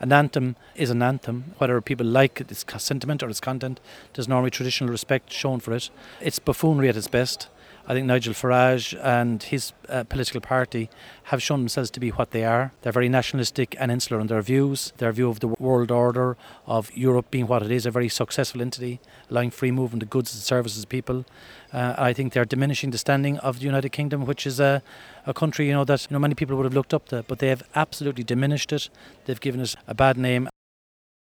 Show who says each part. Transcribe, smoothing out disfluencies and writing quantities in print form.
Speaker 1: an anthem is an anthem. Whether people like its sentiment or its content, there's normally traditional respect shown for it. It's buffoonery at its best. I think Nigel Farage and his political party have shown themselves to be what they are. They're very nationalistic and insular in their views. Their view of the world order, of Europe being what it is, a very successful entity, allowing free movement of goods and services of people. I think they're diminishing the standing of the United Kingdom, which is a country that many people would have looked up to, but they have absolutely diminished it. They've given it a bad name.